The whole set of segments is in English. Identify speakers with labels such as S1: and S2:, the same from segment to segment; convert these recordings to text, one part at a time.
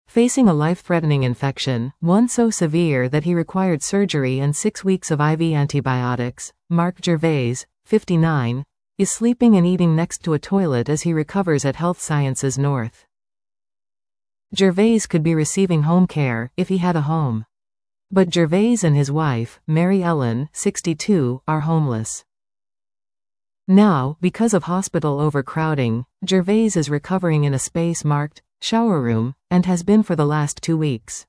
S1: Facing a life-threatening infection, one so severe that he required surgery and 6 weeks of IV antibiotics, Mark Gervais, 59, is sleeping and eating next to a toilet as he recovers at Health Sciences North. Gervais could be receiving home care, if he had a home. But Gervais and his wife, Mary Ellen, 62, are homeless. Now, because of hospital overcrowding, Gervais is recovering in a space marked shower room, and has been for the last 2 weeks.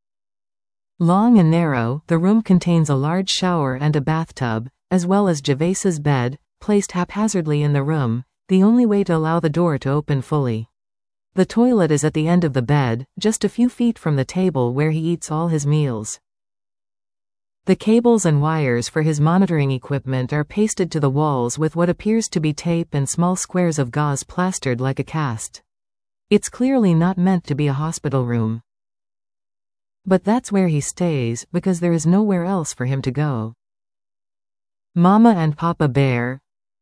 S1: Long and narrow, the room contains a large shower and a bathtub, as well as Gervais's bed, placed haphazardly in the room, the only way to allow the door to open fully. The toilet is at the end of the bed, just a few feet from the table where he eats all his meals. The cables and wires for his monitoring equipment are pasted to the walls with what appears to be tape and small squares of gauze plastered like a cast. It's clearly not meant to be a hospital room. But that's where he stays, because there is nowhere else for him to go. Mama and Papa Bear,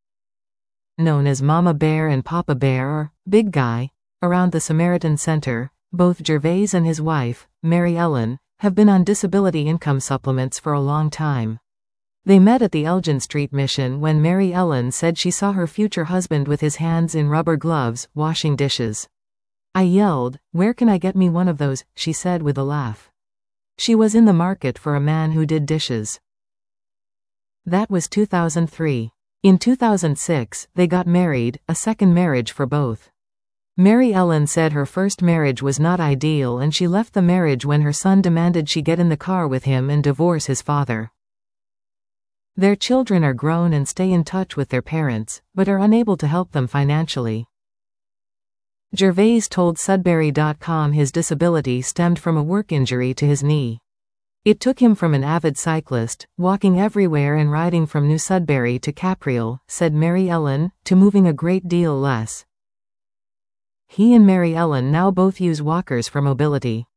S1: known as Mama Bear and Papa Bear or Big Guy, around the Samaritan Center, both Gervais and his wife, Mary Ellen, have been on disability income supplements for a long time. They met at the Elgin Street Mission when Mary Ellen said she saw her future husband with his hands in rubber gloves, washing dishes. I yelled, "Where can I get me one of those?" she said with a laugh. She was in the market for a man who did dishes. That was 2003. In 2006, they got married, a second marriage for both. Mary Ellen said her first marriage was not ideal and she left the marriage when her son demanded she get in the car with him and divorce his father. Their children are grown and stay in touch with their parents, but are unable to help them financially. Gervais told Sudbury.com his disability stemmed from a work injury to his knee. It took him from an avid cyclist, walking everywhere and riding from New Sudbury to Capriel, said Mary Ellen, to moving a great deal less. He and Mary Ellen now both use walkers for mobility.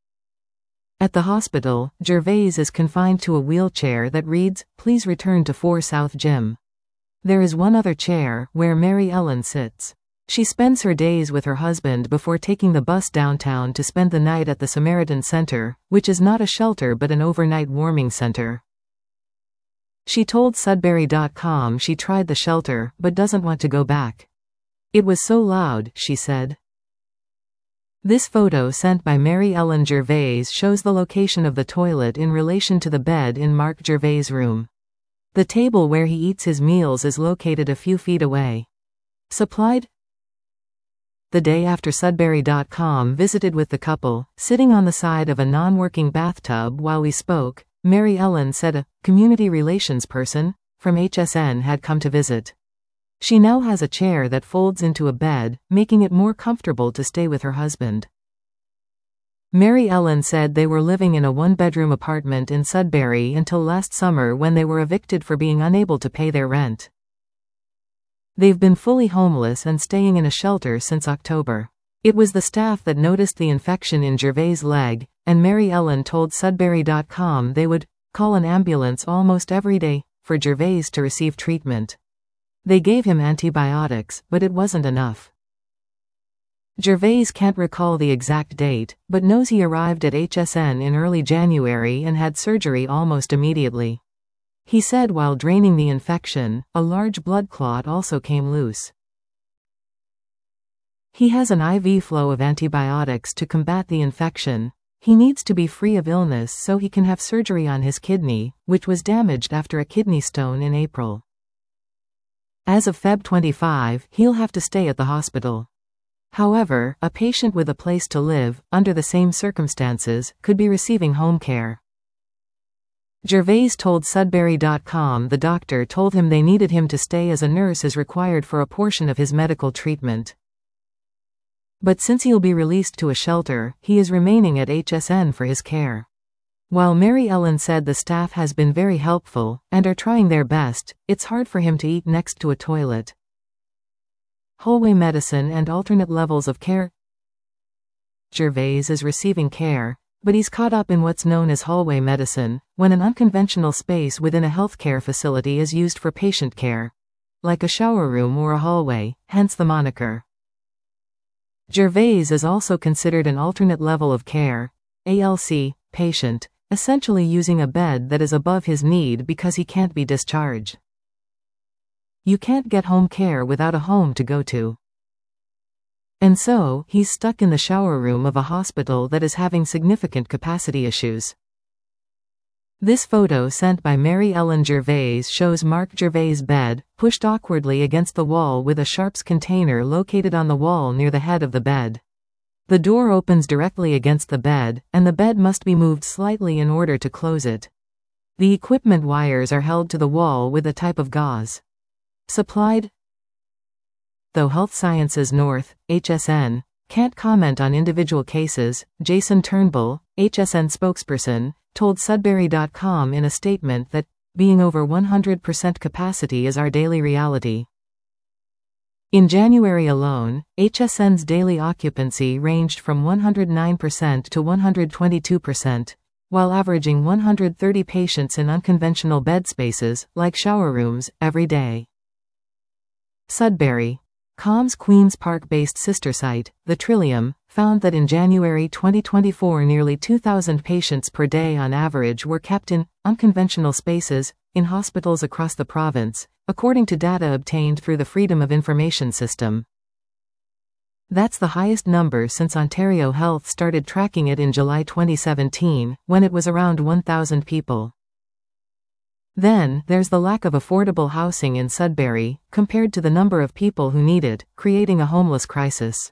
S1: At the hospital, Gervais is confined to a wheelchair that reads, "Please return to 4 South Gym." There is one other chair, where Mary Ellen sits. She spends her days with her husband before taking the bus downtown to spend the night at the Samaritan Center, which is not a shelter but an overnight warming center. She told Sudbury.com she tried the shelter, but doesn't want to go back. It was so loud, she said. This photo sent by Mary Ellen Gervais shows the location of the toilet in relation to the bed in Mark Gervais' room. The table where he eats his meals is located a few feet away. Supplied the day after Sudbury.com visited with the couple, sitting on the side of a non-working bathtub while we spoke, Mary Ellen said a community relations person from HSN had come to visit. She now has a chair that folds into a bed, making it more comfortable to stay with her husband. Mary Ellen said they were living in a one-bedroom apartment in Sudbury until last summer when they were evicted for being unable to pay their rent. They've been fully homeless and staying in a shelter since October. It was the staff that noticed the infection in Gervais' leg, and Mary Ellen told Sudbury.com they would call an ambulance almost every day for Gervais to receive treatment. They gave him antibiotics, but it wasn't enough. Gervais can't recall the exact date, but knows he arrived at HSN in early January and had surgery almost immediately. He said while draining the infection, a large blood clot also came loose. He has an IV flow of antibiotics to combat the infection. He needs to be free of illness so he can have surgery on his kidney, which was damaged after a kidney stone in April. As of Feb 25, he'll have to stay at the hospital. However, a patient with a place to live, under the same circumstances, could be receiving home care. Gervais told Sudbury.com the doctor told him they needed him to stay as a nurse is required for a portion of his medical treatment. But since he'll be released to a shelter, he is remaining at HSN for his care. While Mary Ellen said the staff has been very helpful, and are trying their best, it's hard for him to eat next to a toilet. Hallway medicine and alternate levels of care. Gervais is receiving care, but he's caught up in what's known as hallway medicine, when an unconventional space within a healthcare facility is used for patient care. Like a shower room or a hallway, hence the moniker. Gervais is also considered an alternate level of care, ALC, patient, essentially using a bed that is above his need because he can't be discharged. You can't get home care without a home to go to. And so, he's stuck in the shower room of a hospital that is having significant capacity issues. This photo sent by Mary Ellen Gervais shows Mark Gervais' bed, pushed awkwardly against the wall with a sharps container located on the wall near the head of the bed. The door opens directly against the bed, and the bed must be moved slightly in order to close it. The equipment wires are held to the wall with a type of gauze. Supplied. Though Health Sciences North, HSN, can't comment on individual cases, Jason Turnbull, HSN spokesperson, told Sudbury.com in a statement that, being over 100% capacity is our daily reality. In January alone, HSN's daily occupancy ranged from 109% to 122%, while averaging 130 patients in unconventional bed spaces, like shower rooms, every day. Sudbury. COM's Queen's Park-based sister site, the Trillium, found that in January 2024 nearly 2,000 patients per day on average were kept in unconventional spaces in hospitals across the province, according to data obtained through the Freedom of Information System. That's the highest number since Ontario Health started tracking it in July 2017, when it was around 1,000 people. Then, there's the lack of affordable housing in Sudbury, compared to the number of people who need it, creating a homeless crisis.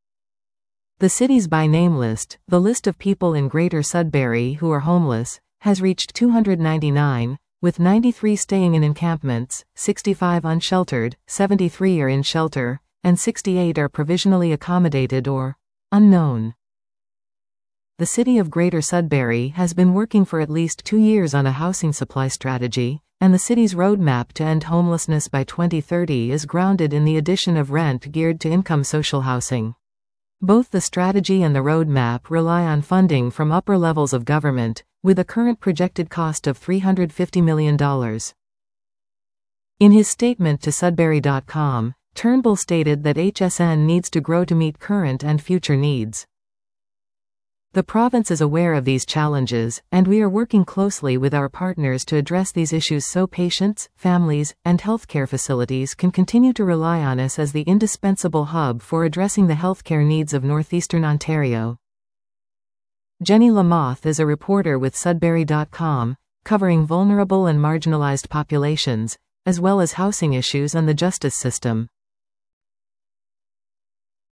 S1: The city's by name list, the list of people in Greater Sudbury who are homeless, has reached 299, with 93 staying in encampments, 65 unsheltered, 73 are in shelter, and 68 are provisionally accommodated or unknown. The city of Greater Sudbury has been working for at least 2 years on a housing supply strategy, and the city's roadmap to end homelessness by 2030 is grounded in the addition of rent geared to income social housing. Both the strategy and the roadmap rely on funding from upper levels of government, with a current projected cost of $350 million. In his statement to Sudbury.com, Turnbull stated that HSN needs to grow to meet current and future needs. The province is aware of these challenges, and we are working closely with our partners to address these issues so patients, families, and healthcare facilities can continue to rely on us as the indispensable hub for addressing the healthcare needs of northeastern Ontario. Jenny Lamoth is a reporter with Sudbury.com, covering vulnerable and marginalized populations, as well as housing issues and the justice system.